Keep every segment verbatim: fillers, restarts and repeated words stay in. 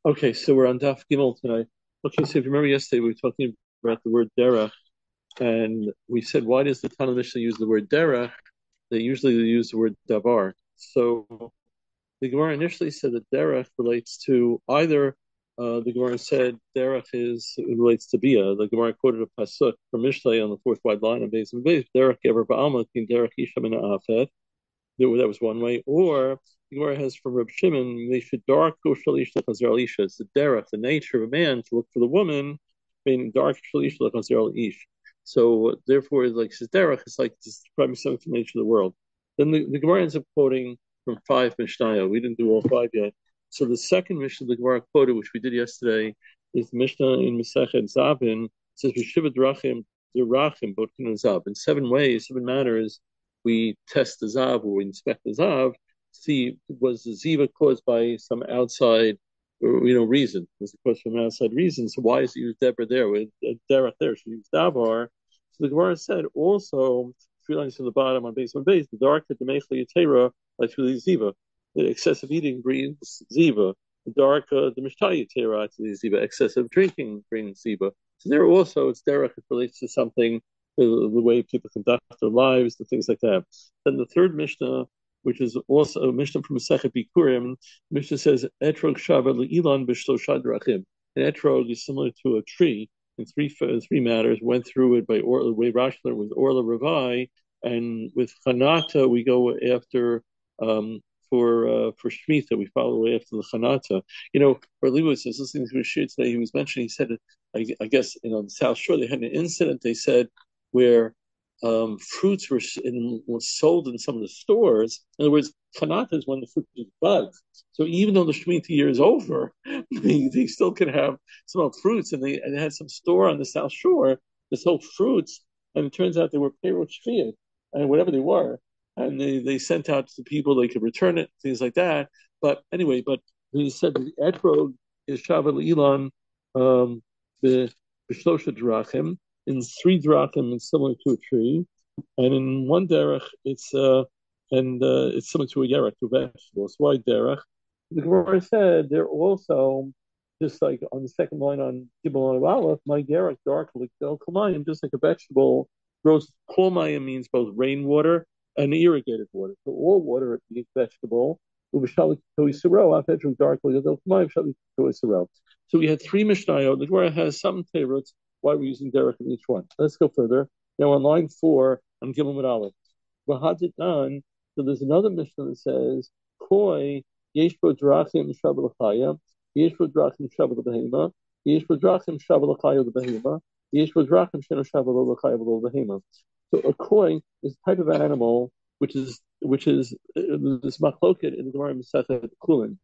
Okay, so we're on Daf Gimel tonight. Okay, so if you remember yesterday, we were talking about the word derech, and we said, why does the Tanna Mishnah use the word derech? They usually use the word davar. So the Gemara initially said that derech relates to either, uh, the Gemara said derech is it relates to bia. The Gemara quoted a pasuk from Mishlei on the fourth wide line of Beis and Beis, derech ever ba'alma kin derech isha min ha'afet. That was one way. Or the Gemara has from Reb Shimon, they should dark shalish l'chazar It's the derech, the nature of a man to look for the woman, being dark shalish l'chazar ish. So therefore, like says derech, it's like describing something from the nature of the world. Then the, the Gemara ends up quoting from five Mishnayos. We didn't do all five yet. So the second Mishnah the Gemara quoted, which we did yesterday, is the Mishnah in Masechet Zabin. It says Rishiva drachim derachim botkin zab. In seven ways, seven manners, we test the zav or we inspect the zav, see was the ziva caused by some outside, you know, reason? Was it caused from outside reason? So why is it used Deborah there with uh, derech there? She used davar. So the Gemara said also three lines from the bottom on base on base the dark the mechli yatera like through the ziva. The excessive eating brings ziva. The dark uh, the mishtay yatera to the ziva. Excessive drinking brings ziva. So there also it's derech. It relates to something the, the way people conduct their lives, the things like that. Then the third Mishnah, which is also a Mishnah from Masechet Bikurim, Mishnah says, Etrog Shava Le'ilan B'Shlosha Drachim. An etrog is similar to a tree in three three matters. Went through it by or, the way Rashi learned with Orla Ravai, and with Chanata we go after um, for uh, for Shemitah. We follow the way after the Chanata. You know, for Lewis was listening to his shir today. He was mentioning. He said, I, I guess you know, on the South Shore they had an incident. They said where um, fruits were, in, were sold in some of the stores. In other words, Chanata is when the fruit is buds. So even though the Shemitah year is over, they, they still can have some fruits, and they, and they had some store on the South Shore that sold fruits, and it turns out they were payroll shviyah, and whatever they were, and they, they sent out to people they could return it, things like that. But anyway, but he said the etrog is shaval ilan um, the b'shlosha drachim. In three drachim, it's similar to a tree, and in one derech, it's uh, and uh, it's similar to a yerach, to a vegetable. So why derech? The Gemara said they're also just like on the second line on Gimel and Aleph, my yerach dark like Kamayim, just like a vegetable grows. Kolmayim means both rainwater and irrigated water. So all water is vegetable. So we had three Mishnayot. The Gemara has some favorites. Why we're using derech in each one. Let's go further. Now on line four on Gimel and Aleph. V'haditan, so there's another Mishnah that says, Koi, yesh bo drachim shabbal chaya, yesh bo drachim shabbal behema, yesh bo drachim shabbal chaya behema, yesh bo drachim sheno shabbal chaya behema. So a koi is a type of animal which is which is uh, this machloket in the Gemara Masechet Kulin.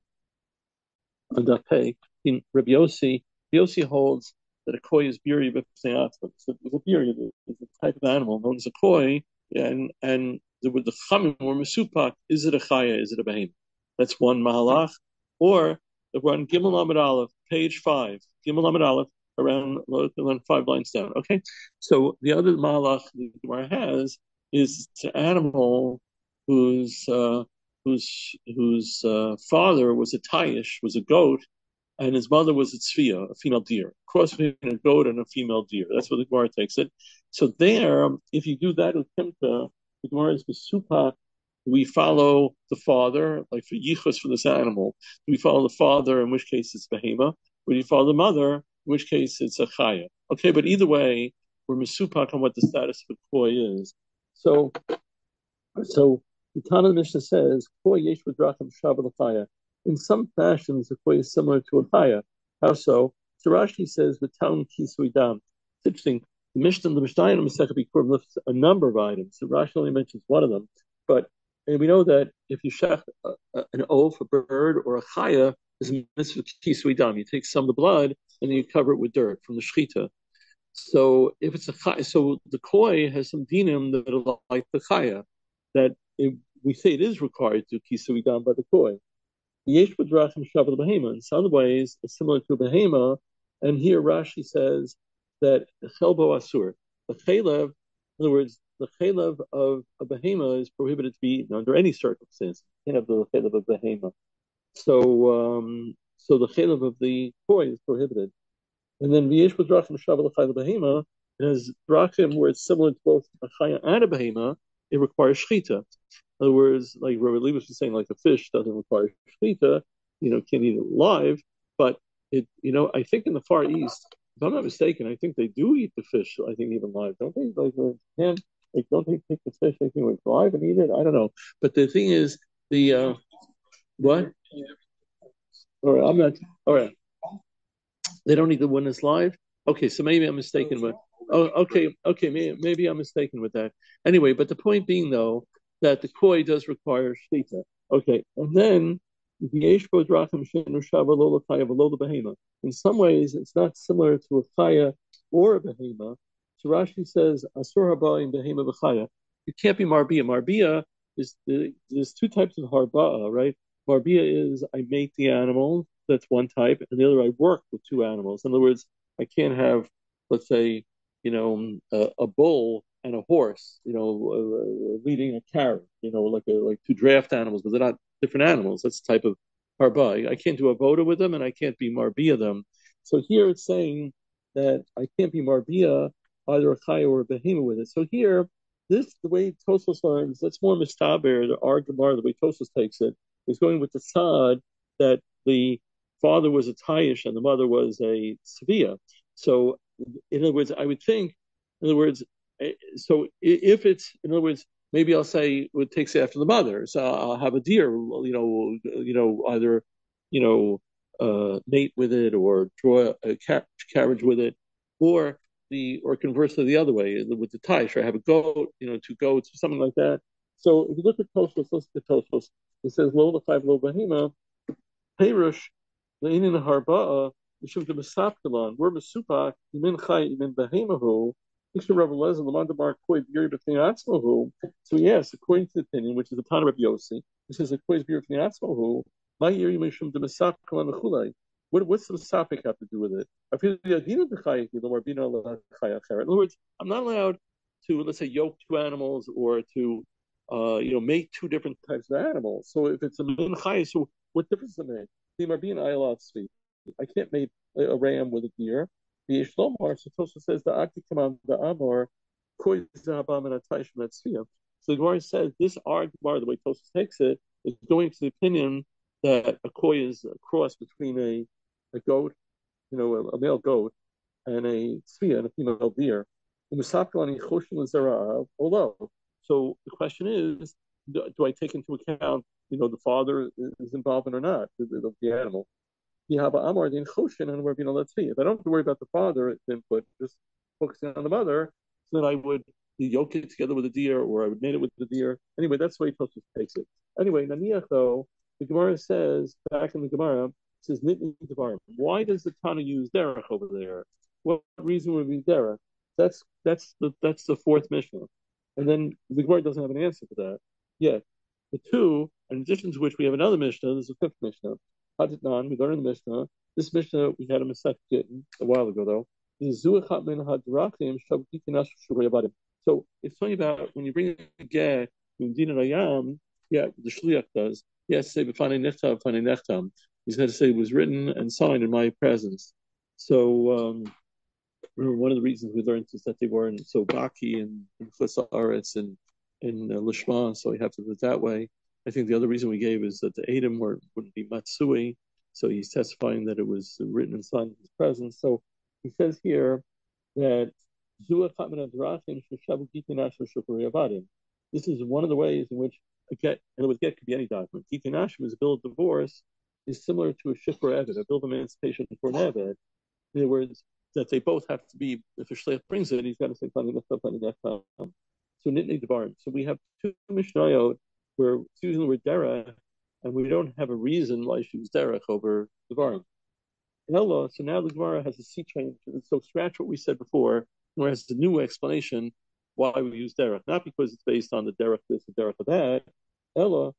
On that pay in Rabbi Yossi, Rabbi Yossi holds that a koi is biri b'pnei atzma. So the biri is a type of animal known as a koi, and and the, with the chamim or mesupak, is it a chaya, is it a behem? That's one mahalach. Or if we're on Gimel Amud Aleph, page five, Gimel Amud Aleph, around, around five lines down. Okay, so the other mahalach the Gemara has is an animal whose uh, whose whose uh, father was a tayish, was a goat, and his mother was a tzviya, a female deer. Cross between a goat and a female deer. That's what the Gemara takes it. So there, if you do that with Kimta, the Gemara is Besupa. We follow the father, like for yichus for this animal. Do we follow the father, in which case it's behema? Would you follow the mother, in which case it's a chaya? Okay, but either way, we're mesupak on what the status of a koi is. So, so the Tana Mishnah says, koi yesh v'drachim shabbal chaya. In some fashions, the koi is similar to a chaya. How so? So Rashi says, the town kisui dam. It's interesting. The Mishnah, the Mishnah in Masechet Bikurim lists a number of items. So Rashi only mentions one of them, but and we know that if you shech uh, an oaf, a bird, or a chaya, is a mitzvah kisui dam. You take some of the blood and then you cover it with dirt from the shechita. So if it's a chaya, so the koi has some dinim that are like the chaya, that it, we say it is required to kisui dam by the koi. Yesh b'drachim shabbal behema. In some ways, it's similar to a behema, and here Rashi says that chelbo asur, the chelev, in other words, the chelev of a behema is prohibited to be eaten under any circumstance. You can't have the chelev of behema. So, um, So the chaylev of the koi is prohibited. And then v'yesh b'drachim shavu l'chayla behema, it has drachim where it's similar to both a chaya and a behema, it requires shchita. In other words, like Rabbi Leibus was saying, like a fish doesn't require shchita, you know, can't eat it live, but it, you know, I think in the Far East, if I'm not mistaken, I think they do eat the fish, I think even live, don't they? Like, can, like, don't they take the fish, I think, like, live and eat it? I don't know. But the thing is, the, uh, what? All right, I'm not, all right. They don't eat the one that's live? Okay, so maybe I'm mistaken with. Oh, okay, okay, maybe, maybe I'm mistaken with that. Anyway, but the point being though that the koi does require shlita. Okay, and then in some ways it's not similar to a chaya or a behema. So Rashi says asur haba in behema b'chaya. You can't be marbia. Marbia is the, there's two types of harbaa, right? Marbia is I mate the animal. That's one type, and the other I work with two animals. In other words, I can't have, let's say, you know, a, a bull and a horse, you know, uh, leading a carriage, you know, like a, like two draft animals, but they're not different animals. That's the type of harba. I can't do a voda with them, and I can't be marbia them. So here it's saying that I can't be marbia either a chaya or a behema with it. So here, this the way Tosos learns, that's more mistaber. The our Gemara, the way Tosos takes it, is going with the sad that the father was a Tayish and the mother was a Sevilla. So, in other words, I would think, in other words, so if it's, in other words, maybe I'll say it takes after the mother. So I'll have a deer, you know, you know, either, you know, uh, mate with it or draw a car- carriage with it, or the or conversely the other way with the Tayish. Or I have a goat, you know, two goats or something like that. So if you look at Tosfos, let's look at Tosfos. It says lo l'chayv lo behema, Perush le'inin harba'a yishuv de mesapkelon. We're mesupak yimin chay yimin behemahu. So yes, according to the opinion, which is the Tana of Yossi, it says according to the my year you mishum de mesapkelon mechulei. What what's the mesapik have to do with it? I feel the idea of the chay the more bina chay acher. In other words, I'm not allowed to, let's say, yoke two animals or to uh, you know, make two different types of animals. So if it's a min chay, so what difference does it make? I can't make a, a ram with a deer. The Ishlomar, so Tosha says the Akikaman, the Amor, Koy Zahabam and Ataish Metzvia. So the Gemara says this Gemara, the way Tosha takes it, is going to the opinion that a koi is a cross between a, a goat, you know, a, a male goat, and a tzvia, and a female deer. So the question is, do, do I take into account, you know, the father is involved in or not, the, the, the animal? If I don't have to worry about the father input, just focusing on the mother, so then I would yoke it together with the deer, or I would mate it with the deer. Anyway, that's the way Tosfos takes it. Anyway, Naniach though, the Gemara says, back in the Gemara, it says Nitni Devarim. Why does the Tana use derech over there? What reason would be derech? That's that's the that's the fourth Mishnah. And then the Gemara doesn't have an answer for that yet. The two, in addition to which we have another Mishnah, there's a fifth Mishnah. Haditnan, we learned in the Mishnah. This Mishnah we had a Masech a while ago though. So it's talking about when you bring a get from Din Rayam, yeah, the Shliach does. He has to say B'fanei Nechtam, B'fanei Nechtam. He's got to say it was written and signed in my presence. So um, remember one of the reasons we learned is that they weren't so Baki and Chutz Haaretz and in uh, Lishma, so we have to do it that way. I think the other reason we gave is that the Adam were, wouldn't be Matsui, so he's testifying that it was written and signed in his presence. So he says here that this is one of the ways in which a get, in other words, get could be any document. Gitinashim is a bill of divorce, is similar to a shipper evid, a bill of emancipation for an evid. In other words, that they both have to be, if a shliach brings it, he's got to say, so nitni devarim. So we have two mishnayot where it's using the word derech, and we don't have a reason why she was derech over devarim. Ella, so now the Gemara has a sea change. So scratch what we said before, where it has a new explanation why we use derech, not because it's based on the derech this, the derech of that. Ella,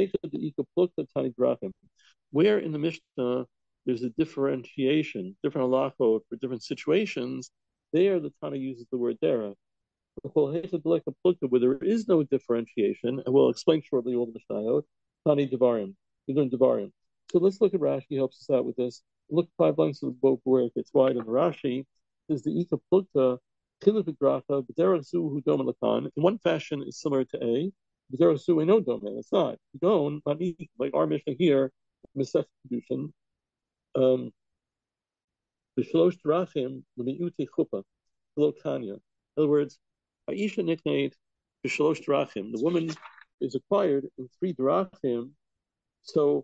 where in the Mishnah there's a differentiation, different halachot for different situations, there the Tana uses the word derech. Where there is no differentiation, and we'll explain shortly all the Mishnayot, Tani Devarim. We learn Devarim. So let's look at Rashi. He helps us out with this. Look five lines of the book where it gets wide in the Rashi. Is the Ika Plukta, Kilavigracha, B'derach Zu Hu Doma Lakan. In one fashion, is similar to A. B'derach Zu no Doma. It's not. Gon, like our mission here, Masech Kedushin. Um, B'shlosh Drachim, L'mi'ute Chuppah, Lo Kanya. In other words, Aisha nicknamed B'shlosh Drachim. The woman is acquired in three drachim. So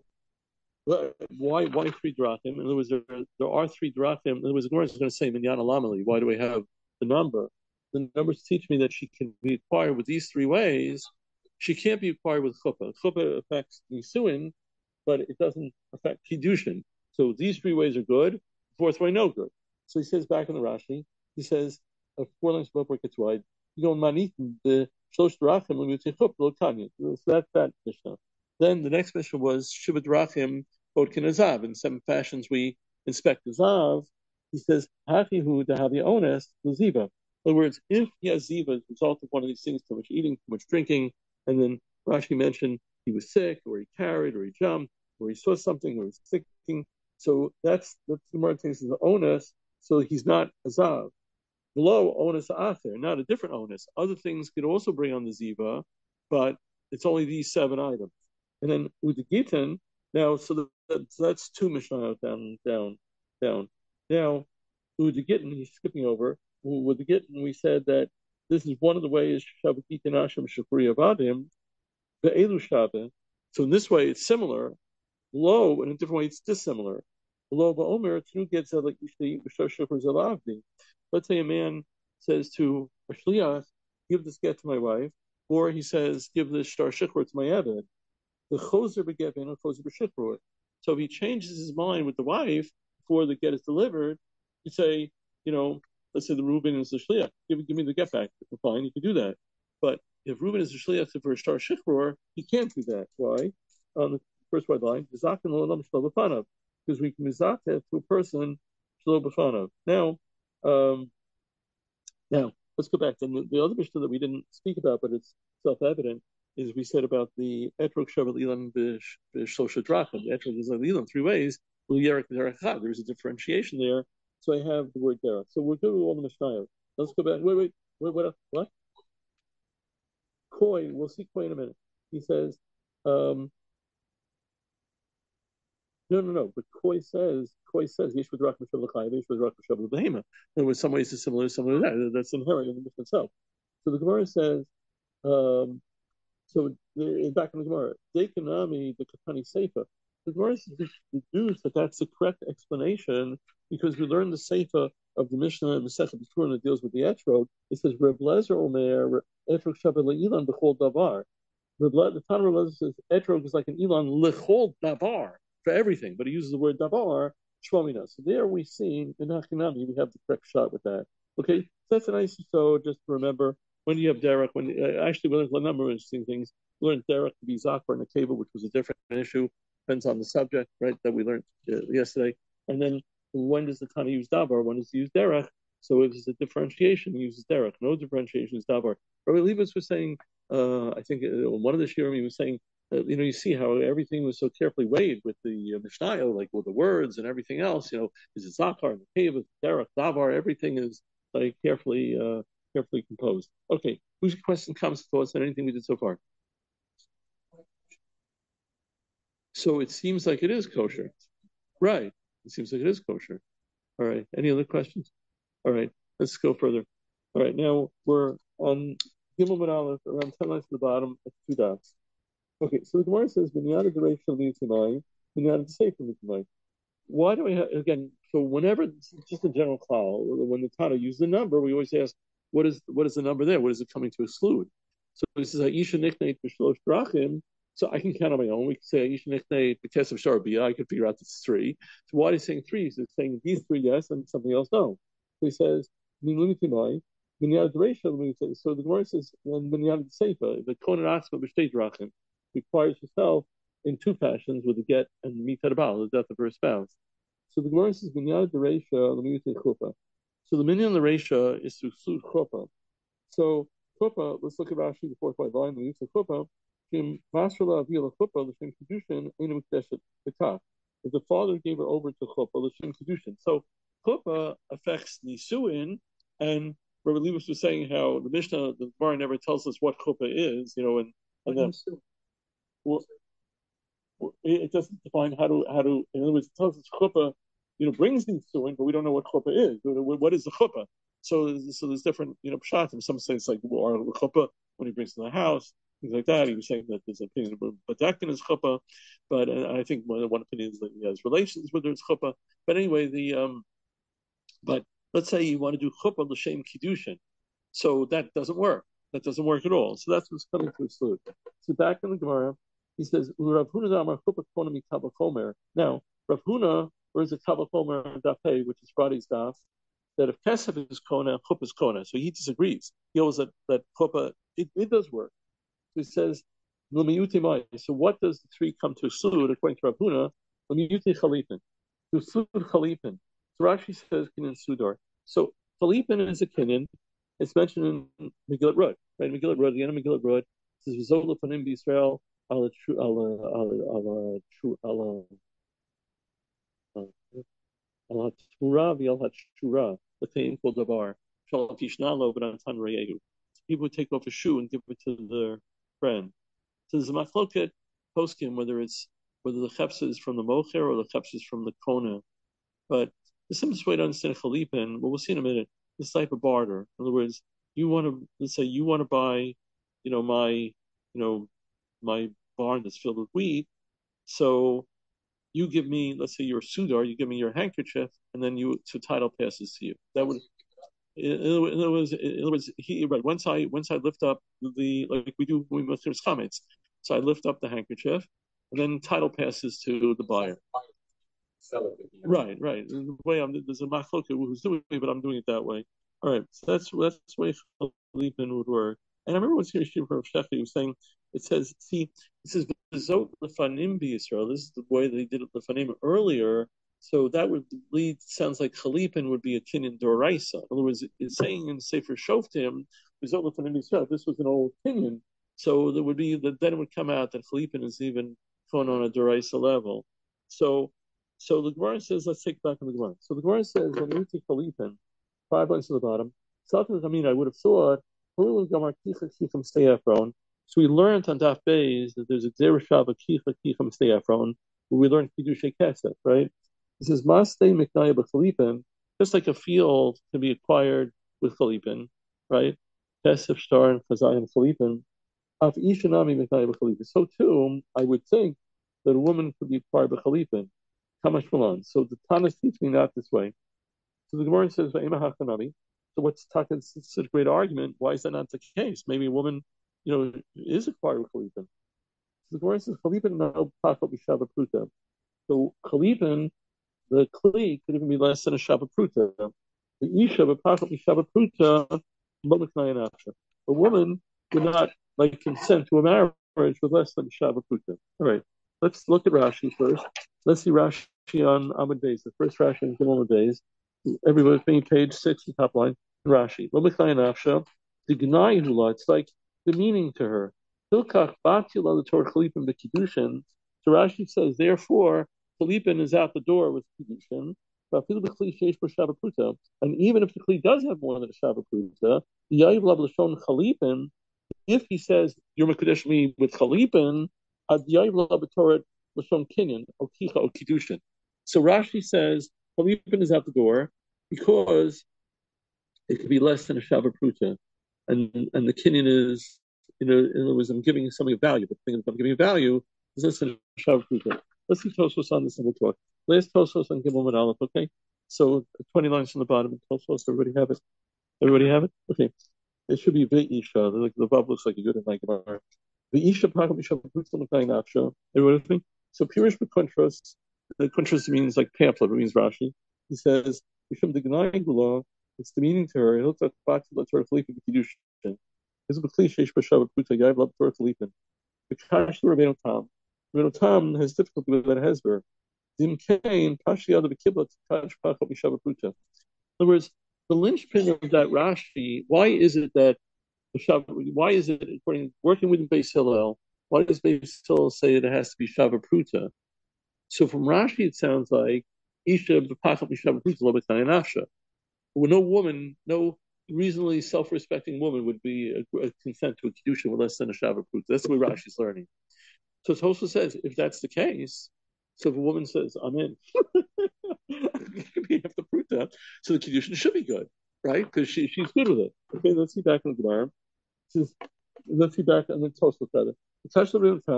why why three drachim? In other words, there, there are three drachim. In other words, the Gemara is going to say minyan alamali. Why do we have the number? The numbers teach me that she can be acquired with these three ways. She can't be acquired with chuppah. Chuppah affects nisuin, but it doesn't affect kiddushin. So these three ways are good. The fourth way, no good. So he says back in the Rashi, he says uh, four lines above where it gets wide. You go manit the shlosh drachim l'mitzchop lo kanya. So that's that mishnah. Then the next mission was Shiva Drachim Bodkin Azav. In seven fashions we inspect the Zav. He says, Hachihu Dahavi Ones Ziva. In other words, if he has Ziva as a result of one of these things, too much eating, too much drinking, and then Rashi mentioned he was sick, or he carried, or he jumped, or he saw something, or he was sicking. So that's that's the more things is the onus, so he's not Azav. Below onus acher, not a different onus. Other things could also bring on the Ziva, but it's only these seven items. And then Udagitan, now, so, that, so that's two Mishnayot down, down, down. Now, Udagitan, he's skipping over. Udagitan, we said that this is one of the ways Shabbakitan Hashem Shakuri Avadim, the Elu Shabbat. So in this way, it's similar. Low, in a different way, it's dissimilar. Low, Ba'omer, Tnu gets like Zalavdi. Let's say a man says to a Shliach, give this get to my wife, or he says, give this Shtar Shikhr to my Eved. The choser begevin or choser b'shichrut. So if he changes his mind with the wife before the get is delivered, you say, you know, let's say the Reuben is the shliach, give, give me the get back. Fine, you can do that. But if Reuben is the shliach for a star shichrur, he can't do that. Why? On the first white line, because we can mizakeh to a person shlo b'fanav. Now, um, now let's go back. And the, the other issue that we didn't speak about, but it's self-evident, is we said about the etrog shavat ilan b'shlosha drachim. The etrog is ilan three ways. There is a differentiation there. So I have the word derech. So we're good with all the mishnayos. Let's go back. Wait, wait, wait, what? What? Koi. We'll see Koi in a minute. He says, um, no, no, no. But Koi says, Koi says, Yesh v'drach m'shav l'chayv, Yesh v'drach m'shav l'behema. In other words, some ways it's similar, similar to that. That's inherent in the Mishnah itself. So the Gemara says. Um, So back in the Gemara, Dekanami the Katani Seifa. The Gemara deduces that that's the correct explanation because we learned the Seifa of the Mishnah and the Masechet B'Turin that deals with the etrog. It says Reb Lezer Omer etrog shavet le'ilan b'chol davar. The Tanna Reb Lezer says etrog is like an ilan lechol davar for everything, but he uses the word davar shvamina. So there we see in Hakinami we have the correct shot with that. Okay, so that's a nice so just to remember. When do you have derech? When uh, actually, we learned a number of interesting things. We learned derech to be zakar and a keva, which was a different issue. Depends on the subject, right? That we learned uh, yesterday. And then when does the Tana use davar? When does he use derech? So if it's a differentiation, he uses derech. No differentiation is davar. Rabbi Leibowitz was saying, uh, I think uh, one of the shiurim he was saying, uh, you know, you see how everything was so carefully weighed with the uh, Mishnah, like with the words and everything else. You know, is it zakar and the keva, derech, davar? Everything is like carefully. Uh, carefully composed. Okay, whose question, comments, thoughts on anything we did so far? So it seems like it is kosher. Right. It seems like it is kosher. All right. Any other questions? All right. Let's go further. All right. Now we're on Gimel Ben Aleph, around ten lines to the bottom of two dots. Okay. So the Gemara says, "Minyada dereshel mitzvah, minyada sefer mitzvah." Why do we have, again, so whenever, just a general call, when the Tana use the number, we always ask, What is what is the number there? What is it coming to exclude? So this is Aisha Nikneit B'Shlosh Drachim. So I can count on my own. We can say Aisha Nikneit B'Kesef Shar B'Yah. I could figure out it's three. So why is he saying three? He's saying these three yes and something else no. So he says Minunitimai Minyad Reisha. So the Gemara says Minyad Seifa the Kohen Asma B'Shtei Drachim requires herself in two fashions with the get and Mitzad Abal, the death of her spouse. So the Gemara says Minyad Reisha L'Miyutei Chuppah. So the minyan the Reisha is to exclude chuppah. So chuppah, let's look at Rashi, the fourth white line. The use of chuppah, kim masrala avila chuppah l'shem kedushin enu mekdeshet bekach. if the father gave her over to chuppah l'shem kedushin. So chuppah affects nisuin, and Rabbi Leibowitz was saying how the Mishnah, the Gemara never tells us what chuppah is, you know, and and then well, it doesn't define how to how to. In other words, it tells us chuppah, you know, brings nisuin, but we don't know what chuppah is. What is the chuppah? So, so there's different, you know, pshatim. Some say it's like or chuppah when he brings to the house, things like that. He was saying that there's an opinion about Badakin is chuppah, but uh, I think one, one opinion is that he has relations with his chuppah. But anyway, the um, but let's say you want to do chuppah l'shem kiddushin, so that doesn't work. That doesn't work at all. So that's what's coming to a salute. So back in the Gemara, he says, Rav Huna Amar chuppah kona mi kavah chomer. Now, Rav Huna, or is it kavah chomer on daf Hey, which is Friday's daf, that if kesef is kona, chuppah is kona. So he disagrees. He holds that that chuppah it, it does work. So he says, so what does the three come to salute according to Rav Huna? L'miyuti chalipin. To salute chalipin. So Rashi says kinin sudar. So chalipin is a kinin. It's mentioned in Megillat Rud, right? Megillat Rud, the end of Megillat Rud says v'zol lefanim b'Yisrael ala tru ala ala ala tru ala ala tura v'al ha'shura l'tein kol davar shal tishnalo v'natan reyehu. People would take off a shoe and give it to their friend. So there's a machloket poskim whether it's whether the chepsa is from the mocher or the chepsa is from the kona. But the simplest way to understand chalipin, well, we'll see in a minute, this type of barter. In other words, you want to let's say you want to buy, you know, my, you know, my barn that's filled with wheat. So you give me, let's say you're a sudar, you give me your handkerchief, and then you so title passes to you. That would In other words, in other words, he right. Once I once I lift up the like we do when we must chametz, so I lift up the handkerchief, and then title passes to the buyer. Right, right. The way I'm there's a machloket who's doing it, but I'm doing it that way. All right, so that's that's the way chalipin would work. And I remember once hearing Shiva from Sheffi, he was saying it says, see, it says zot lefanim b'Yisrael. This is the way they did it lefanim earlier. So that would lead, sounds like chalipin would be a kinyan doraisa. In other words, it's saying in Sefer Shoftim, this was an old kinyan. So there would be, then it would come out that chalipin is even going on a doraisa level. So so the Gemara says, let's take it back from the Gemara. So the Gemara says, when you take chalipin, five lines to the bottom, something, I mean, I would have thought, so we learned on Daf Beis that there's a Zerushav Kicha Kicham Steyafron, where we learned Kiddushay Kesef, right? It says Mastei Miknaya B'Chalipin, just like a field can be acquired with Chalipin, right? Kesef Shtar and Chazayim Chalipin. Af Ishanami Miknaya B'Chalipin. So too, I would think that a woman could be acquired B'Chalipin. Kamash Malan. So the Tannas teach me not this way. So the Gemara says Va'ema Hachanami. So what's talking such a great argument? Why is that not the case? Maybe a woman, you know, is acquired with Chalipin. So the Gemara says Chalipin no pachot b'shava pruta. So Chalipin, the kli could even be less than a shava pruta. The isha b'pachot b'shava pruta b'meknayin after. A woman would not like consent to a marriage with less than a shava pruta. All right, let's look at Rashi first. Let's see Rashi on Amud Beis. The first Rashi on Amud Beis. Everybody paying page six, the top line. Rashi. It's like demeaning to her. So Rashi says, therefore, Chalipin is out the door with Kiddushin. And even if the Kli does have more than a Shabbat Chalipin, if he says, you're Mekadesh me with Chalipin, so Rashi says, Chalipin is out the door because it could be less than a Shabbat Pruta. And and the kinyan is, you know, in other words, I'm giving something of value, but the thing I'm giving value is less than a Shabbat Pruta. Let's see Tosfos on this and we'll talk. Last Tosfos on Gimel and Aleph, okay? So twenty lines from the bottom. Tosfos, everybody have it? Everybody have it? Okay. It should be Ve'isha. Like the Vav looks like a good in my Gemara. Ve'isha Pacham Shabbat Pruta L'Kayin Afsha. Everybody with me? So Pirish B'Kontras, the Kontras means like pamphlet, it means Rashi. He says, Mishum Degnai Gula, it's the meaning to her. It looks like back to the Torah Chalipin Kiddushin. This is a cliche Shbashav Pruta Yav Lab Torah Chalipin. The Kash Rabbeinu Tam. Rabbeinu Tam has difficulty with that Hezber. Dim Kain Pashi Yadav Kiblat Kash Pachot Mishav Pruta. In other words, the linchpin of that Rashi. Why is it that the Shav? Why is it according working with Beis Hillel? Why does Beis Hillel say that it has to be Shav Pruta? So from Rashi, it sounds like Isha b'pachal mishava pruta lo b'tnai nafsha. Well, no woman, no reasonably self-respecting woman would be a, a consent to a kedusha with less than a shava pruta. That's the way Rashi's learning. So Tosfos says, if that's the case, so if a woman says, I'm in, you have the pruta, so the kedusha should be good, right? Because she, she's good with it. Okay, let's see back in the Gemara. Says, let's see back on the Tosfos rather. That's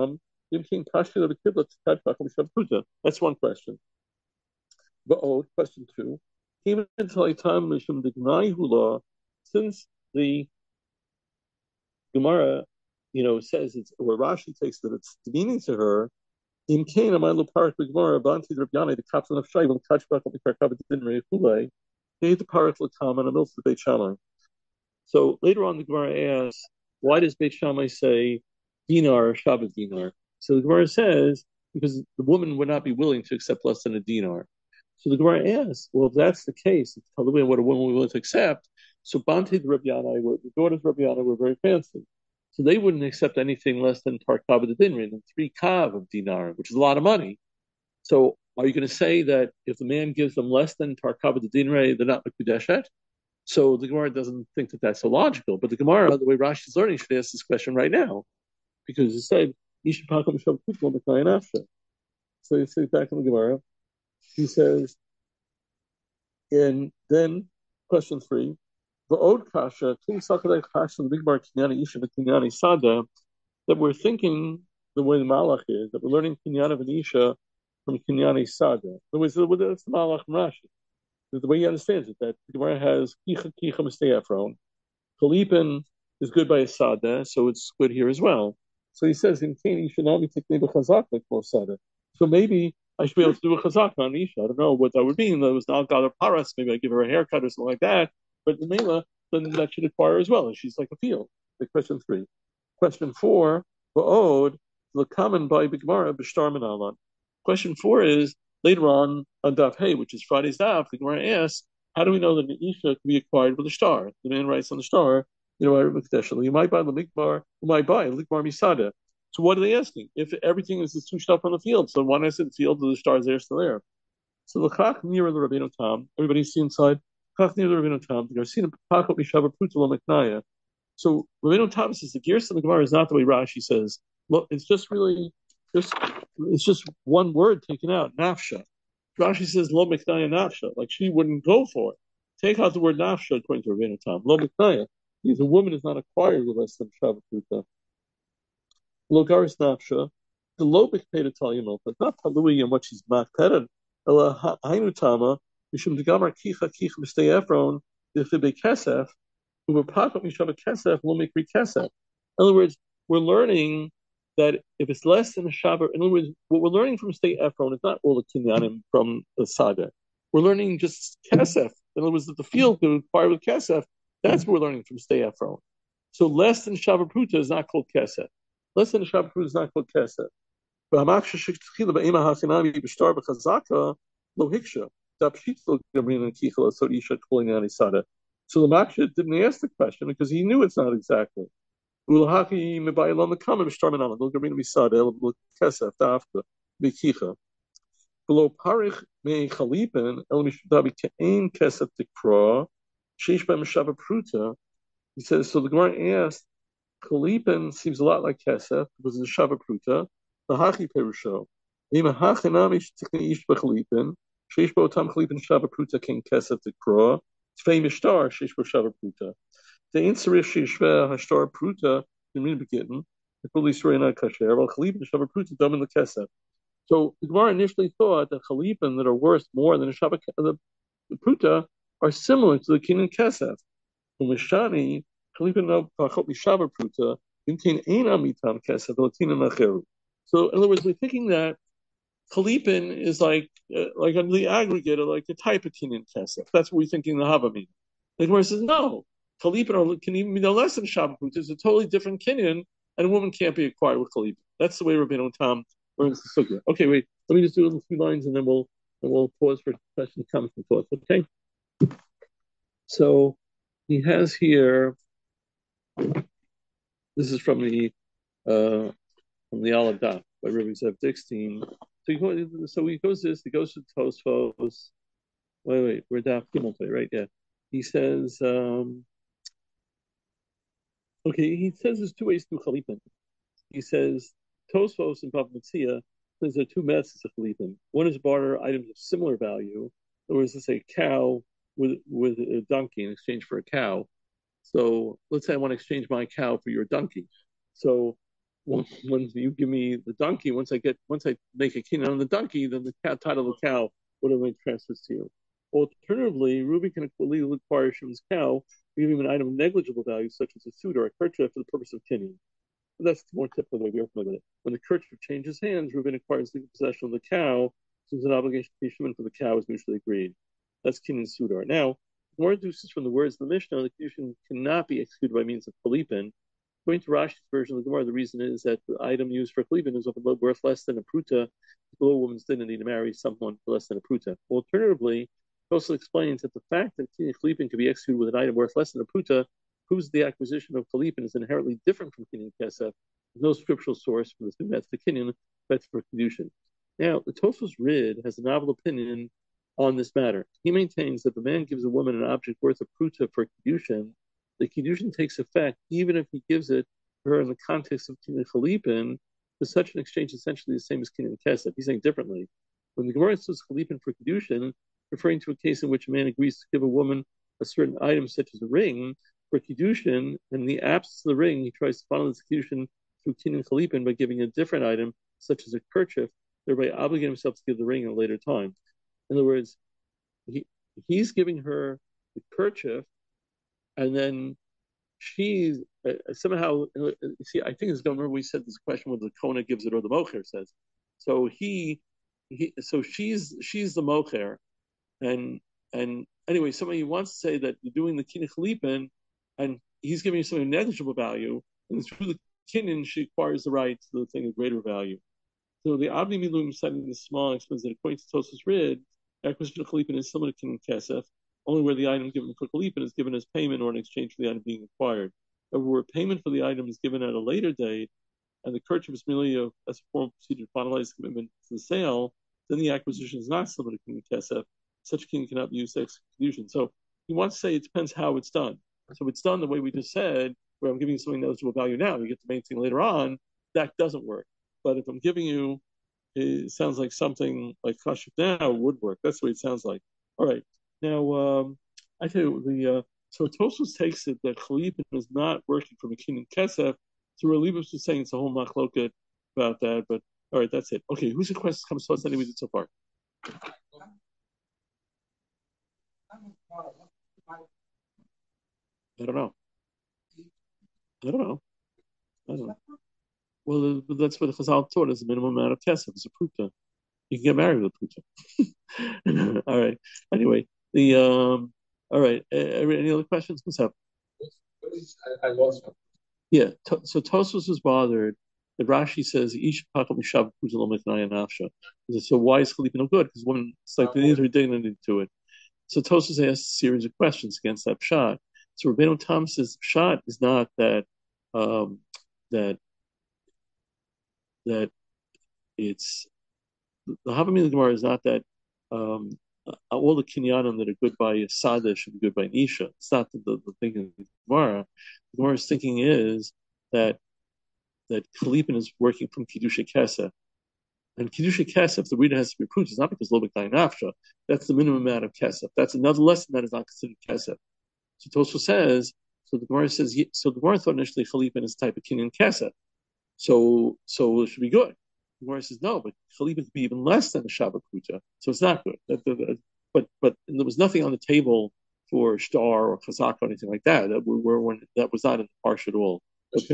one question. But oh, question two. Even until time since the Gemara, you know, says it's or Rashi takes that it's demeaning to her. In Cain, am I lo parak the Gemara, Banti the Rabbi the captain of Shai, will touch back on the Karkabat Dinrei Hule, they the parak Latam and a milk the Beit Shammai. So later on, the Gemara asks, why does Beit Shammai say dinar or Shabbat dinar? So the Gemara says, because the woman would not be willing to accept less than a dinar. So the Gemara asks, well, if that's the case, it's probably what a woman would be willing to accept. So Banti the Rabbi Yanai, the daughters of Rabbi Yanai were very fancy. So they wouldn't accept anything less than Tarkav the Dinrin, and three kav of dinar, which is a lot of money. So are you going to say that if the man gives them less than Tarkav the Dinrin, they're not Mekudeshet? So the Gemara doesn't think that that's illogical. But the Gemara, the way Rashi is learning, should ask this question right now. Because it said, so you say back in the Gemara, he says, and then question three, that we're thinking the way the Malach is, that we're learning Kinyan of an Isha from Kinyani Sada. In other words, that's the Malach from Rashi. The way he understands it, that the Gemara has Kicha Kicha Mistei Ephron. Kalipin is good by a Sada, so it's good here as well. So he says, in Cain, you should not be taking a Chazak like more Sada. So maybe I should be able to do a Chazak on Isha. I don't know what that would mean. That was not God of Paras. Maybe I give her a haircut or something like that. But the Mela, then that should acquire as well. She's like a field. Like question three. Question four, Ba'od, the common by Bigmara, Bishtar Minalan. Question four is, later on, on Daf Hey, which is Friday's Daf, the Gemara asks, how do we know that an Isha can be acquired with a star? The man writes on the star, you know, you might buy the Mikbar, you might buy a Likbar Misada. So what are they asking? If everything is this two stuff on the field, so why not say the field, the stars there still there? So the Chach near the Rabbeinu Tam, everybody see inside, Chach near the Rabbeinu Tam, they're seeing a Pakot Mishava Prutula Meknaya. So Rabbeinu Tam says the Gersa of the Gemara is not the way Rashi says. Look, it's just really, just it's just one word taken out, nafsha. Rashi says lo meknaya nafsha, like she wouldn't go for it. Take out the word nafsha according to Rabbeinu Tam. Lo meknaya, because a woman is not acquired with less than Shabbat Pruta. Lo garis nafsha, the lo paid to tell you no, but not talui and what she's makpered. Ela hainu tama mishum degamar kicha kicha mistei Ephron dechibe kesef. In other words, we're learning that if it's less than a Shabbat, in other words, what we're learning from State Ephron is not all the Kinyanim from the Saga. We're learning just Kesef. In other words, that the field can acquire with Kesef, that's what we're learning from State Ephron. So less than Shabbat Pruta is not called Kesef. Less than Shabbat Pruta is not called Kesef. But so the Maksha didn't ask the question because he knew it's not exactly. Below parich me chalipin el mishdabi kein kesef tikra sheish b'em shava pruta. He says so. The Gemara asked, chalipin seems a lot like kesef because it's a shava pruta. The hachi perusho. Ima hachinami shtikni ish b'chalipin sheish b'otam chalipin shava pruta kein kesef tikra. Famous star, Shish Shava Pruta. The inserish Shishva Hashtar Pruta, the mean begin, the police were not kasher, while Khalipin Shava Pruta dumb in the Kesef. So the Gemara initially thought that Khalipin that are worth more than a Shava the Pruta are similar to the King and Kesef. From Mishani, Khalipin no Pachot Shava Pruta, contain Ein Amitam Kesef, Latina Nacheru. So in other words, we're thinking that Khalipin is like uh, like on the aggregate, like a type of kinyan kesef. That's what we're thinking the Hava means. The Gemara says no. Khalipin can even be no less than Shabbat. It's a totally different kinyan, and a woman can't be acquired with Khalipin. That's the way Rabbeinu Tam learns the sugya. Okay, wait. Let me just do a few lines, and then we'll and we'll pause for questions, comments, and thoughts. Okay. So he has here. This is from the uh, from the Aleph Daf by Rabbi Zev Dickstein. he goes, so he goes this, he goes to Tosfos. Wait, wait, we're Daf Gimel today, right? Yeah. He says, um, okay, he says there's two ways to do Chalipin. He says, Tosfos and Bava Metzia says there are two methods of Chalipin. One is barter items of similar value. In other words, let's say a cow with, with a donkey in exchange for a cow. So let's say I want to exchange my cow for your donkey. So when, when you give me the donkey, once I get once I make a kinyan on the donkey, then the cow, title of the cow automatically transfers to you. Alternatively, Ruby can legally acquire Shim's cow, giving him an item of negligible value, such as a suit or a kerchief, for the purpose of kinyan. But that's more typical the way we are familiar with it. When the kerchief changes hands, Reuben acquires legal possession of the cow, so there's an obligation to pay Shimon for the cow is mutually agreed. That's kinyan sudar. Now, more deduces from the words of the Mishnah, the kedushin cannot be executed by means of Chalipin. According to Rashi's version of the Gemara, the reason is that the item used for Chalipin is often worth less than a pruta, below a woman's dignity to marry someone for less than a pruta. Alternatively, it also explains that the fact that Chalipin can be executed with an item worth less than a pruta proves the acquisition of Chalipin is inherently different from kinyan kesef. There's no scriptural source for this new method of kinyan, but for kedushin. Now, the Tosfos Rid has a novel opinion on this matter. He maintains that if a man gives a woman an object worth of pruta for kedushin, the kedushin takes effect even if he gives it to her in the context of kinyan chalipin, because such an exchange is essentially the same as kinyan kesef. He's saying differently. When the Gemara says chalipin for kedushin, referring to a case in which a man agrees to give a woman a certain item such as a ring for kedushin, and in the absence of the ring, he tries to follow this kedushin through kinyan chalipin by giving a different item such as a kerchief, thereby obligating himself to give the ring at a later time. In other words, he he's giving her the kerchief, and then she's uh, somehow. Uh, see, I think it's going. Remember, we said this question whether the Kona gives it or the Mocher says. So he, he, so she's she's the Mocher, and and anyway, somebody wants to say that you're doing the kinyan chalipin, and he's giving you something negligible value, and through the kinyan she acquires the right to the thing of greater value. So the Avni Milum citing this small explains that according to Tosfos Rid, acquisition of Chalipin is similar to kinyan kesef, only where the item given for Chalipin is given as payment or in exchange for the item being acquired. However, where payment for the item is given at a later date, and the kerchief is merely a, as a formal procedure to finalize the commitment to the sale, then the acquisition is not similar to kinyan kesef. Such kinyan cannot be used to execution. So he wants to say it depends how it's done. So it's done the way we just said, where I'm giving you something negligible value now, you get the main thing later on, that doesn't work. But if I'm giving you, it sounds like something like kashif now would work. That's the way it sounds like. All right. Now, um, I tell you, the uh, so Tosfos takes it that Chalipin is not working from a kinyan kesef. So Relibus is saying it's a whole machloket about that. But all right, that's it. Okay, who's the question comes to us anyway so far? I don't know. I don't know. I don't know. Well, that's what the Chazal taught is the minimum amount of kesef. It's a pruta. You can get married with a pruta. All right. Anyway, the um. All right. Uh, any other questions? What's up? I, I lost one. Yeah. To, so Tosfos was bothered that Rashi says each pakal mishav nafsha. So why is Chalipin no good? Because women, it's like they need her dignity to it. So Tosfos asked a series of questions against that pshat. So Rabbeinu Tam says pshat is not that um, that that it's the Havamim of the Gemara is not that um, all the kinyanim that are good by Sada should be good by Nisha. It's not the, the, the thinking of the Gemara. The Gemara's thinking is that that Chalipin is working from Kiddusha Kesef. And Kiddusha Kesef, the reader has to be approved. It's not because Lobek Nafsha. That's the minimum amount of Kesef. That's another lesson that is not considered Kesef. So Tosfos says, so the Gemara says, so the Gemara thought initially Chalipin is type of kinyan Kesef. So, so it should be good. The Gemara says no, but Chalipin could be even less than a Shabbat Kuta, so it's not good. That, that, that, but but there was nothing on the table for Shtar or Chazak or anything like that. That we were when that was not in the parsha at all. Okay.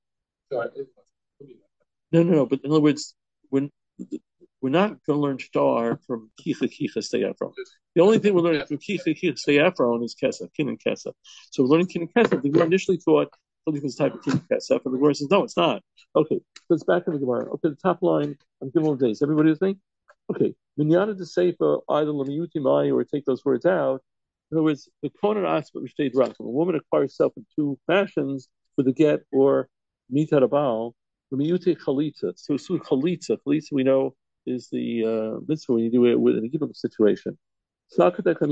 No, no, no. But in other words, when we're not going to learn Shtar from Kicha Kicha Stay Ephron. The only thing we're learning from Kicha Kicha Stay Ephron is Kesef, Kinyan Kesef. So we're learning Kinyan Kesef. The Gemara initially thought Chalipin's type of Kinyan Kesef, and the Gemara says no, it's not. Okay, so it's back in the Gemara. Okay, the top line. I'm giving all days. Everybody with me? Okay, Minyana de Seifa either Lamiyuti Mai or take those words out. In other words, the Konan Asma Mishtei Drak. When a woman acquires herself in two fashions with a get or Mita Rabal, Lamiyuti Chalitza. So it's Chalitza. Chalitza we know is the uh, mitzvah when you do it with in a given situation. I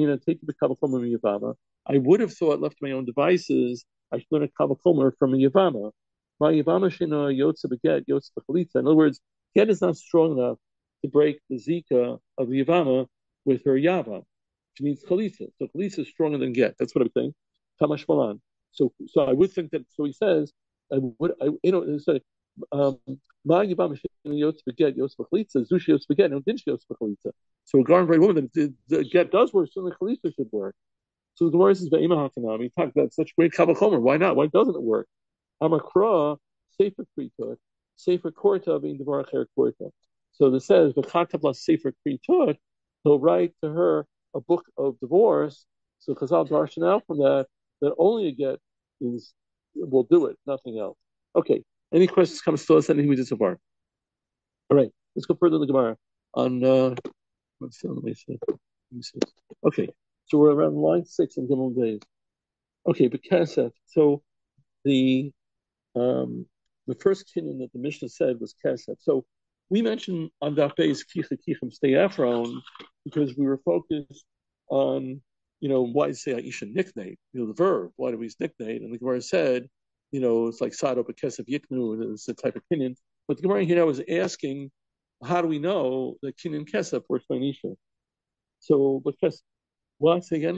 would have thought, left to my own devices, I should learn a kavachomer from a yavama. My yavama shena yotze beget yotze bechalitza. In other words, get is not strong enough to break the zika of the yavama with her yava. She needs chalitza. So chalitza is stronger than get. That's what I'm saying. Kamash malan. So, so I would think that. So he says, I would, I, you know, say, um, Ma yibam sheni yotz beget yotz b'chalitza, zushi yotz beget, no dinshi yotz b'chalitza. So a garden varied woman, the, the get does work, so the chalitza should work. So the Gemara says, "Ve'ima hakanami." Talk about such great kavachomer. Why not? Why doesn't it work? Amakra sefer kritut, sefer korta being the acher korta. So this says, "V'chatav sefer kritut." He'll write to her a book of divorce. So Chazal darshan out from that that only a get is will do it, nothing else. Okay. Any questions come to us? Anything we did so far? All right. Let's go further in the Gemara on. Uh, let's see. Let me see. Let me see. Okay. So we're around line six in Gimel days. Okay, but Kesef. So the um, the first kinyan that the Mishnah said was Kesef. So we mentioned on Daf Beis Kicha Kichem Stay Ephron because we were focused on, you know, why say Aisha nickname, you know, the verb. Why do we nickname? And the Gemara said, you know, it's like Sado Bekesef Yiknu, and it's a type of kinyan. But the Gemara here now was asking, how do we know that kinyan Kesef works by Aisha? So, but Kesef, what? Say again?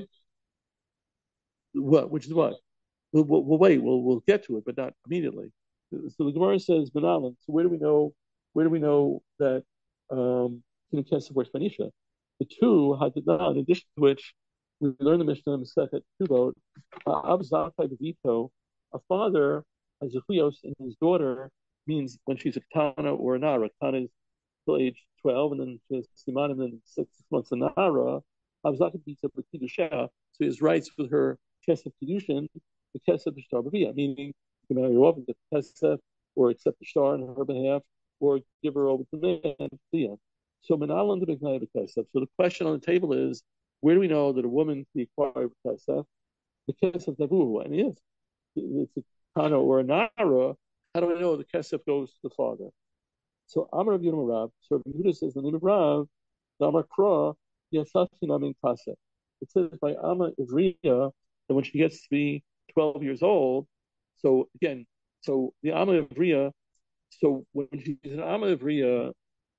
What? Which is what? We'll, we'll, we'll wait. We'll we'll get to it, but not immediately. So the Gemara says, "Benalan." So where do we know? Where do we know that um, Kesef works by Nisha? The two had in addition to which we learn the Mishnah in Masechet Tuvot. Ab Zakai B'Vito, a father has a huyos in his daughter means when she's a Ketana or a Nara. Ketana is till age twelve, and then she has Siman, and then six months a Nara. Ab Zakai B'Vito B'Kiddusha, so he has rights with her Kesef Kiddushin, the Kesef B'Shtar B'Viyah, meaning you can marry her off and get Kesef, or accept the Shtar on her behalf, or give her over to the man. So Menalan the B'Gnai B'Kesef. So the question on the table is, where do we know that a woman can be acquired with Kesef? The Kesef Navu, and it is. It's a Kana or a Nara. How do I know the Kesef goes to the father? So Amar Rav Yehuda Rav. So Rav Yehuda says the name of Rav, the Amar Kra, Yasachin Amin Kasef. It says by Amma Ivriya that when she gets to be twelve years old, so again, so the Amma Ivriya, so when she's an Amma Ivriya,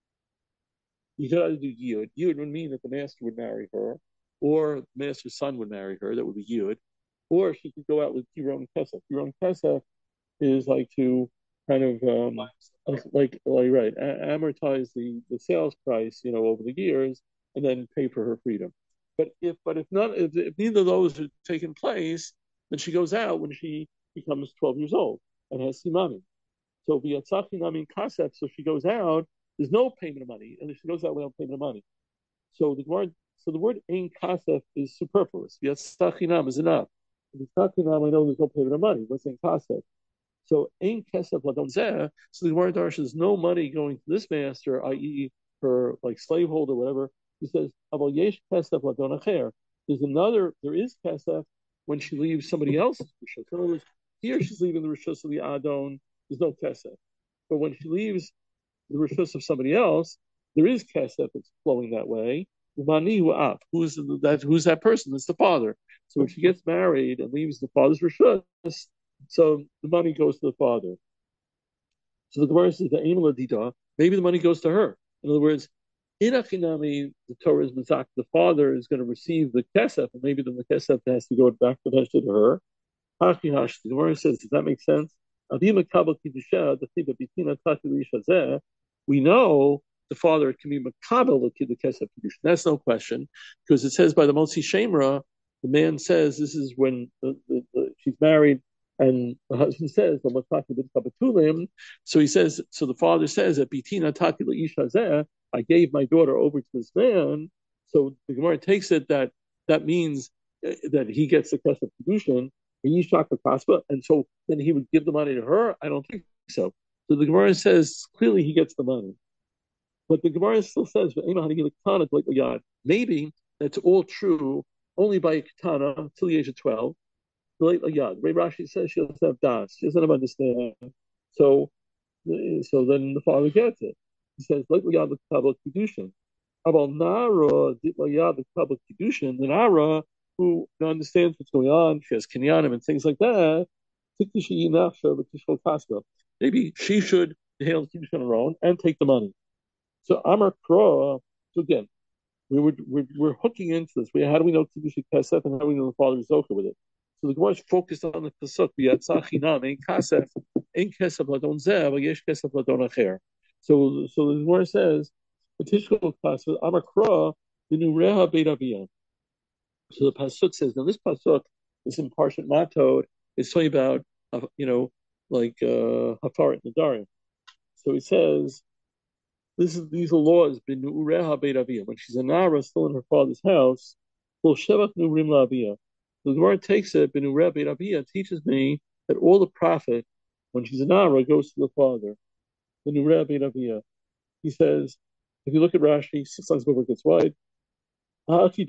you got to do Yud. Yud would mean that the master would marry her, or the master's son would marry her. That would be Yud. Or she could go out with Kiron Kesef. Kiron Kesef is like to kind of um, like like right amortize the, the sales price, you know, over the years, and then pay for her freedom. But if but if not if, if neither of those are taking place, then she goes out when she becomes twelve years old and has simami. So v'yatzachim amin kasef. So she goes out. There's no payment of money, and she goes out without payment of money. So the word so the word ein kasef is superfluous. V'yatzachim is enough. V'yatzachim I know there's no payment of money. What's ein kasef? So ein kesef ladon zeh. So the Gemara Darsh there's no money going to this master, that is, her like slaveholder, whatever. He says, "Aval yesh kesef ladon acher." There's another. There is kesef when she leaves somebody else's rishus. In other words, here she's leaving the rishus of the adon. There's no kesef. But when she leaves the rishus of somebody else, there is kesef. It's flowing that way. Who's that? Who's that person? It's the father. So when she gets married and leaves the father's rishus, so the money goes to the father. So the Gemara says the Aimla Dida, maybe the money goes to her. In other words, in Achinami, the Torah is Mizak, the father is going to receive the Kesef, and maybe then the Kesef has to go back to to her. Hachi Hash, the Gemara says, does that make sense? We know the father can be Makabel the Kesef Kiddushin. That's no question, because it says by the Motzi Shemra, the man says this is when the, the, the, she's married. And the husband says, so he says, so the father says that Bitina Takila Ishazeh, I gave my daughter over to this man. So the Gemara takes it that that means that he gets the Kesef Kedushin, and so then he would give the money to her. I don't think so. So the Gemara says clearly he gets the money. But the Gemara still says, maybe that's all true only by a katana until the age of twelve. Ray Rashi says she doesn't have das. She doesn't understand. So, so then the father gets it. He says, like Yad Kabbalah Kedushin. About Nara, Yad Kabbalah Kedushin, the Nara, who understands what's going on, she has kinyanim and things like that. Maybe she should handle the Kedushin on her own and take the money. So Amar Kra, so again, we were, we're, we're hooking into this. We, how do we know Kiddushin Kesef and how do we know the father is Zoka with it? So the Gemara is focused on the Pasuk, V'yatzah Ein Kasef, Ein Kesef Ladon Zeh, V'yesh Kesef Ladon Acher. So, so the Gemara says, V'tishkol Kasef, Amar Kra, V'nureha Beit Aviyah. So the Pasuk says, now this Pasuk is in Parshat Matod, it's talking about, uh, you know, like uh, Hafaret Nadarim. So he says, This is these are laws. When she's a nara still in her father's house, the Gemara takes it. Benureha beit aviyah teaches me that all the profit when she's a nara goes to the father. Benureha beit aviyah. He says, if you look at Rashi, six lines before it gets wide. As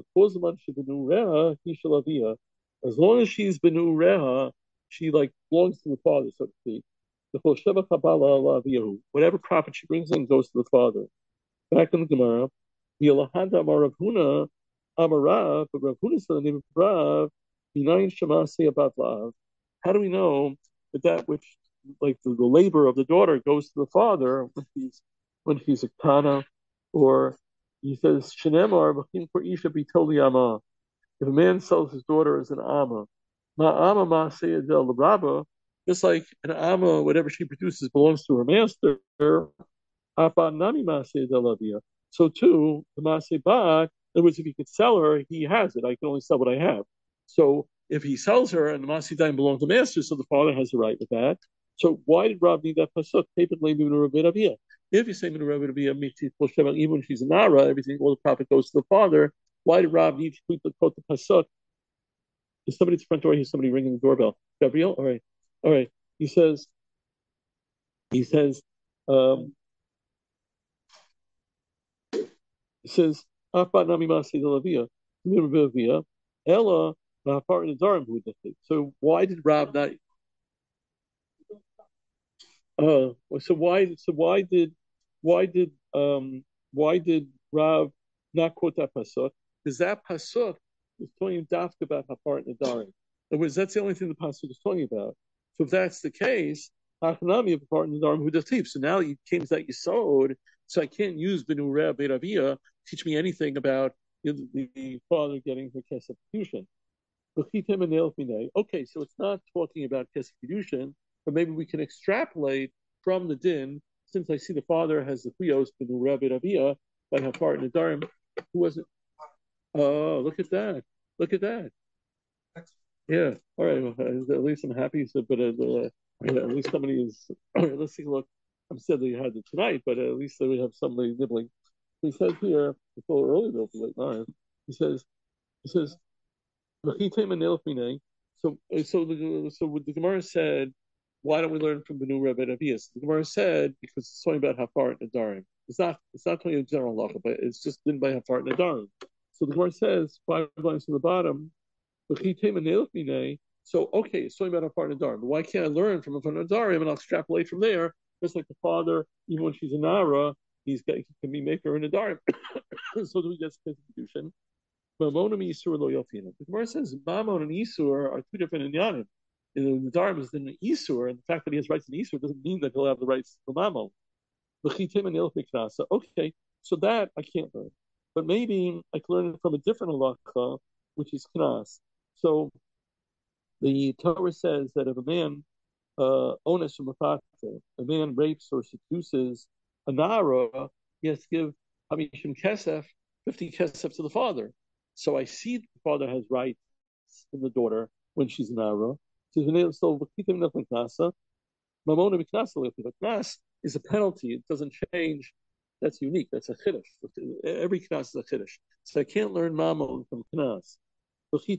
long as she's benureha, she like belongs to the father, so to speak. Whatever profit she brings in goes to the father. Back in the Gemara, the Alahanda Amar Rav Huna, Amarav, but Rav Huna said the name of Rav, Minayin Shemase Abat Lav. How do we know that that which, like the, the labor of the daughter, goes to the father when he's when he's a kana, or he says Shenemar V'chim for Isha Bitoli Ama. If a man sells his daughter as an ama, Ma Ama Ma Seyadel Rabba, just like an ama, whatever she produces belongs to her master. So too, the Maseh Bat, in other words, if he could sell her, he has it. I can only sell what I have. So if he sells her and the Maseh Daim belongs to the master, so the father has the right with that. So why did Rav need that pasuk? If you say even when she's a nara, everything, all the profit goes to the father. Why did Rav need to quote the pasuk? There's somebody at the front door. Here's somebody ringing the doorbell. Gabriel, all right, all right. He says, he says. Um, It says, so why did Rab not? Uh, so why? So why did? Why did? Um, why did Rab not quote that pasuk? Because that pasuk is talking dafka about Hafar Nadarim. In other words, that's the only thing the pasuk is talking about. So if that's the case, Hachanami of Hafar Nadarim who does So now you came to that Yisod. So I can't use Benureha Beit Aviyah teach me anything about you know, the, the father getting her kesef kedushin. Okay, so it's not talking about kesef kedushin, but maybe we can extrapolate from the din, since I see the father has the chiyos Benureha Beit Aviyah by Hafar Nadarim. Who was it? Oh, look at that! Look at that! Yeah. All right. Well, at least I'm happy. So, but uh, uh, at least somebody is. All right, let's take a look. I'm sad that you had it tonight, but at least we have somebody nibbling. He says here, it's a little early though for late nine. He says, he says, so, so the so the Gemara said, why don't we learn from Benu Rebbe Avias? The Gemara said because it's talking about Hafar and Nadarim. It's not it's not talking about general law, but it's just been by Hafar and Nadarim. So the Gemara says five lines from the bottom. So okay, it's talking about Hafar and Nadarim. But why can't I learn from Hafar and Nadarim and I'll extrapolate from there? Just like the father, even when she's a Nara, he's got, he can be maker in a Nadarim. So do we get constitution? Mamon and Isur lo yofina. The Gemara says Mamon and Isur are two different inyanim. The Nadarim is in the Isur, and the fact that he has rights in Isur doesn't mean that he'll have the rights to Mamon. Okay, so that I can't learn. But maybe I can learn it from a different halacha, which is Knas. So the Torah says that if a man uh ones from a a man rapes or seduces a Nara, he has to give Hamishim Kesef, fifty Kesef to the father. So I see the father has rights in the daughter when she's a Nara. So Mamona Knas is a penalty. It doesn't change. That's unique. That's a chiddush. Every Knas is a chiddush. So I can't learn Mamon from Knas. Okay,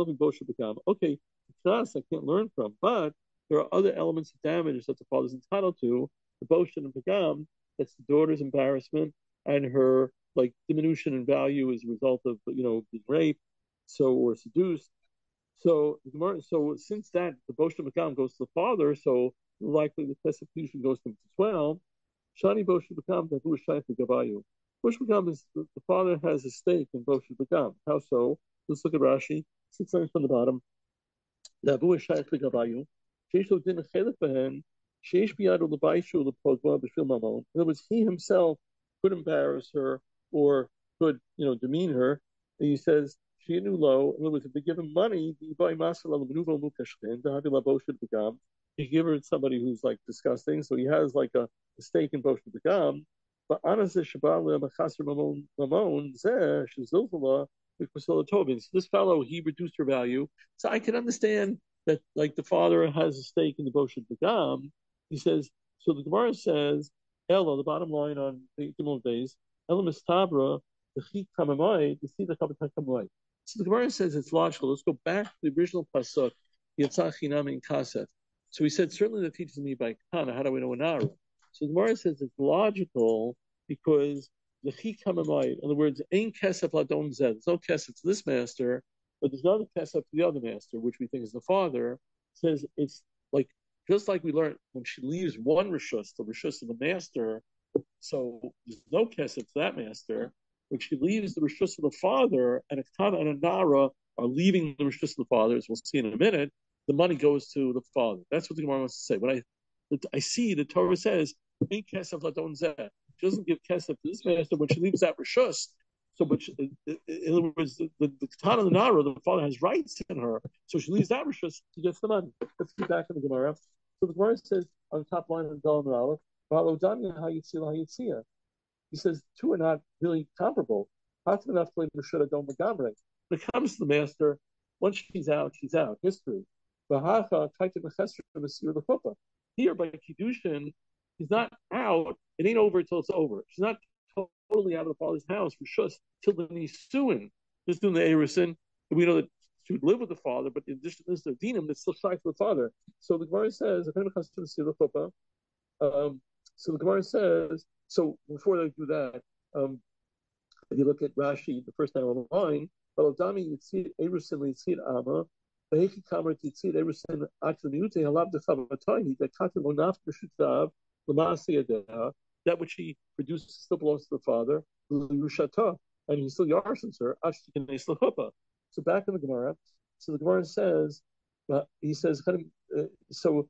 Knas I can't learn from, but there are other elements of damage that the father is entitled to. The Boshin and Pagam, that's the daughter's embarrassment and her like diminution in value as a result of you know being raped, so or seduced. So so since that the Boshin and Pagam goes to the father, so likely the persecution goes to him as well. Shani Bosh Bakam, that who is Shaykh Gabayu. Bosh Bakam is the, the father has a stake in Bosh Bakam. How so? Let's look at Rashi, six lines from the bottom. Dabu is Shaykh Gabayu. Sheish lo din chelik behen. Sheish biyadu lebaishu lepogma b'shvil mamon. In other words, he himself could embarrass her or could, you know, demean her. And he says, she knew low. In other words, if they give him money, he give her somebody who's like disgusting. So he has like a, a stake in both of the gum. But honestly, so this fellow, he reduced her value. So I can understand that like the father has a stake in the Bosh of the Gam. He says, so the Gemara says, Ella, the bottom line on the Gimel days, Ella Mistabra, the Chik Kamamai, the Sida Kabatai. So the Gemara says it's logical. Let's go back to the original Pasuk, Yatzach Hinam in Kaset. So he said, certainly that teaches me by Kana. How do we know Anara? So the Gemara says it's logical because the Chik Kamamai, in other words, Ein Kesef Ladon Zed. There's no Kesef to this master, but there's another Kesef to the other master, which we think is the father. Says it's like, just like we learned when she leaves one Rishus, the Rishus of the master, so there's no Kesef to that master. When she leaves the Rishus of the father, and a Kana and a Nara are leaving the Rishus of the father, as we'll see in a minute, the money goes to the father. That's what the Gemara wants to say. When I I see the Torah says, Ein Kesef Ladon Zeh. She doesn't give Kesef to this master when she leaves that Rishus. So, but she, in other words, the, the, the Kana and the Nara, the father has rights in her. So she leaves that Rishus, she gets the money. Let's get back to the Gemara. So the Gemara says on the top line of the Dal and Aleph, he says two are not really comparable. When it comes to the master, once she's out, she's out. History. Here by Kiddushin, she's not out. It ain't over until it's over. She's not totally out of the father's house for shus till the Nisuin. Just doing the Erison. We know that she would live with the father, but in addition to this, the Dinam that's still shy for the father. So the Gemara says, um, so the Gemara says, so before they do that, um, if you look at Rashi, the first time on the line, Baladami Yitzid Erusin Yitzid Ama, Beheki Kamer Yitzid Erusin Atlamiute Halab de Chavatahi, that Katin Onaf Beshutav, Lamasi that which he produces still belongs to the father, Lushata, and he still yarshins her, Ashtikin Eslahupa. So back in the Gemara, so the Gemara says, uh, he says, uh, so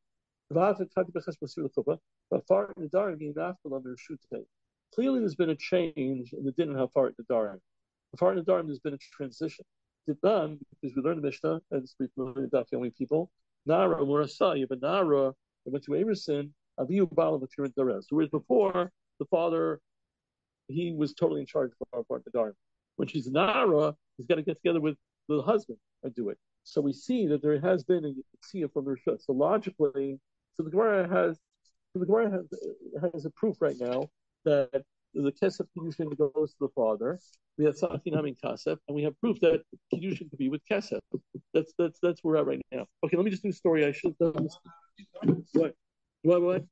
clearly there's been a change in the din and Hafar Nadarim. Hafar Nadarim, there's been a transition. Dibban, because we learned the Mishnah, and speak to the only people, Nara Murasa, you have a Nara that went to Emerson, Aviyu Bala Matir Dares. Whereas before, the father, he was totally in charge of Hafar Nadarim. When she's Nara, he's got to get together with the husband and do it. So we see that there has been a tzia from the Rishus. So logically, so the Gemara has, so the Gemara has, has a proof right now that the Kesef Kiddushin goes to the father. We have Sachin Hamin Kasef, and we have proof that Kiddushin could be with Kesef. That's that's that's where we're at right now. Okay, let me just do a story. I should have done this. What? What? What?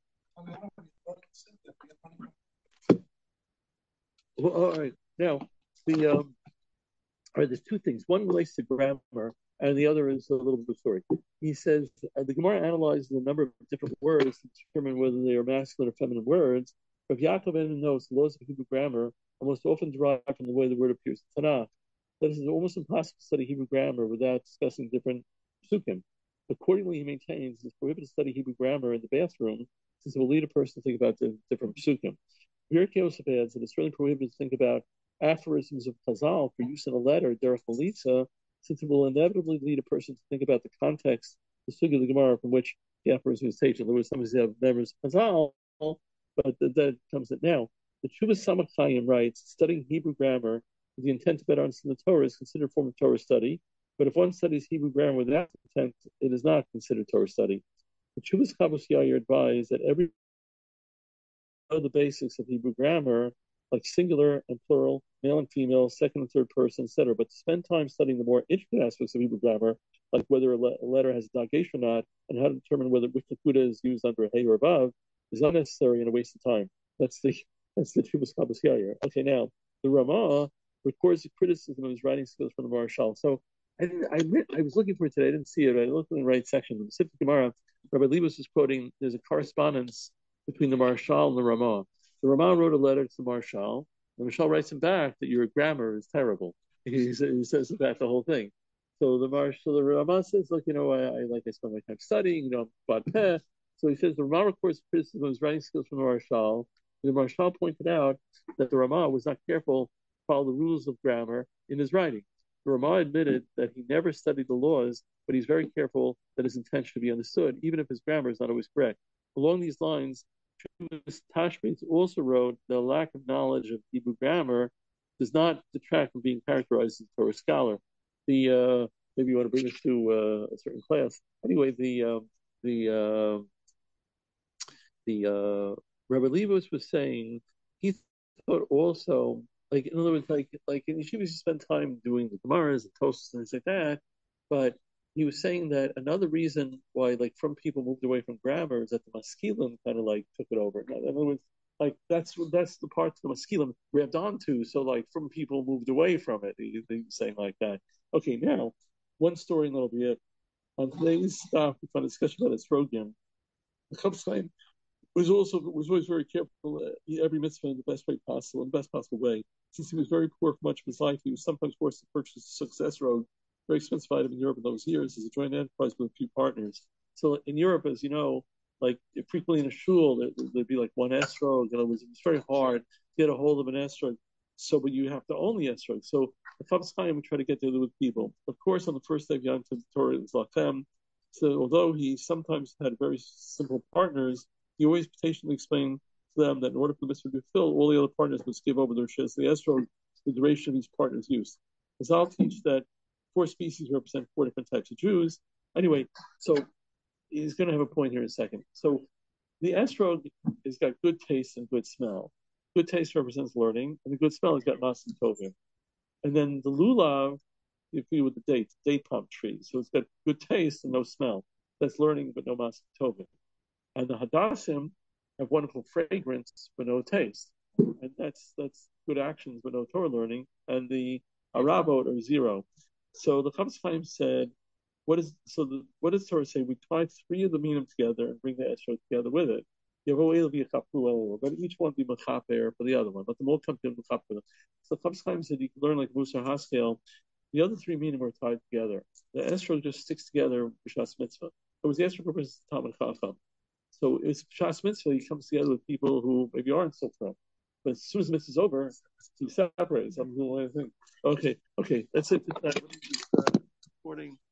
Well, all right. Now, the um, all right. There's two things. One relates to grammar, and the other is a little bit of a story. He says uh, the Gemara analyzes a number of different words to determine whether they are masculine or feminine words. Rav Yaakov Eden knows the laws of Hebrew grammar are most often derived from the way the word appears in Tanakh. That is, it's almost impossible to study Hebrew grammar without discussing different psukim. Accordingly, he maintains it's prohibited to study Hebrew grammar in the bathroom since it will lead a person to think about the different psukim. Pirkei Yosef adds that it's really prohibited to think about aphorisms of Chazal for use in a letter, derech Melitza, since it will inevitably lead a person to think about the context, the sugya of the Gemara from which the aphorism is taken. There was some who have members of Chazal, but that comes it now. The Chuvas Samach Chaim writes, studying Hebrew grammar with the intent to better understand the Torah is considered a form of Torah study, but if one studies Hebrew grammar without intent, it is not considered Torah study. The Chuvas Chavos Yair advise that every know the basics of Hebrew grammar, like singular and plural, male and female, second and third person, et cetera. But to spend time studying the more intricate aspects of Hebrew grammar, like whether a, le- a letter has a dagesh or not, and how to determine whether which nakuda is used under a hey or above, is unnecessary and a waste of time. That's the that's the Chuvas Chavos Yair. Okay, now the Ramah records the criticism of his writing skills from the Marashal. So I, I admit I was looking for it today. I didn't see it. I looked in the right section. In the Sifat Gemara, Rabbi Libus was quoting. There's a correspondence between the Marashal and the Ramah. The Ramah wrote a letter to the Marshal, and Marshal writes him back that your grammar is terrible. He, he says that the whole thing. So the Marshal, the Ramah says, look, you know, I, I like I spend my time studying, you know, I'm peh. So he says the Ramah records criticism of his writing skills from the Marshal. The Marshal pointed out that the Ramah was not careful to follow the rules of grammar in his writing. The Ramah admitted that he never studied the laws, but he's very careful that his intention should be understood, even if his grammar is not always correct. Along these lines, Tashbetz also wrote the lack of knowledge of Hebrew grammar does not detract from being characterized as a Torah scholar. The uh, maybe you want to bring this to uh, a certain class. Anyway, the uh, the uh, the uh, Rabbi Leibowitz was saying he thought also, like in other words, like like in yeshivas you spend time doing the Gemaras and Tosas and things like that, but he was saying that another reason why like from people moved away from grammar is that the Maskilim kind of like took it over. In other words, like that's that's the parts the Maskilim grabbed onto. So like from people moved away from it. He, he was saying like that. Okay, now one story and that'll be it. On today's stop, we found a discussion about Estrogen. The Kapstein was also was always very careful uh, every mitzvah in the best way possible, in the best possible way. Since he was very poor for much of his life, he was sometimes forced to purchase a success road, very expensive item in Europe in those years, as a joint enterprise with a few partners. So in Europe, as you know, like frequently in a shul, there, would be like one esrog, and it was, it was very hard to get a hold of an esrog. So, but you have to own the esrog. So the Chofetz Chaim would try to get together with people. Of course, on the first day of Yom Tov, the Torah is lachem. So although he sometimes had very simple partners, he always patiently explained to them that in order for the mitzvah to be fulfilled, all the other partners must give over their shares to the esrog, the duration of each partner's use. As I'll teach that four species represent four different types of Jews. Anyway, so he's going to have a point here in a second. So the esrog has got good taste and good smell. Good taste represents learning, and the good smell has got masim tovim. And then the lulav, you feel with the date, date palm tree. So it's got good taste and no smell. That's learning, but no masim tovim. And the hadassim have wonderful fragrance but no taste, and that's that's good actions but no Torah learning. And the arabot are zero. So the Chofetz Chaim said, "What is so? The, what does Torah say? We tie three of the minim together and bring the esrog together with it. Will be a but each one be mechaper for the other one. Let them all come to mechaper. So the Chofetz Chaim said you can learn like Musar Haskell. The other three minim are tied together. The esrog just sticks together b'shas mitzvah. It was the esrog represents Talmud Chacham. So it's Shas Mitzvah, he comes together with people who maybe aren't so from. But as soon as the mitzvah is over, he separates. I'm doing the thing. Okay, okay, that's it. Uh, recording.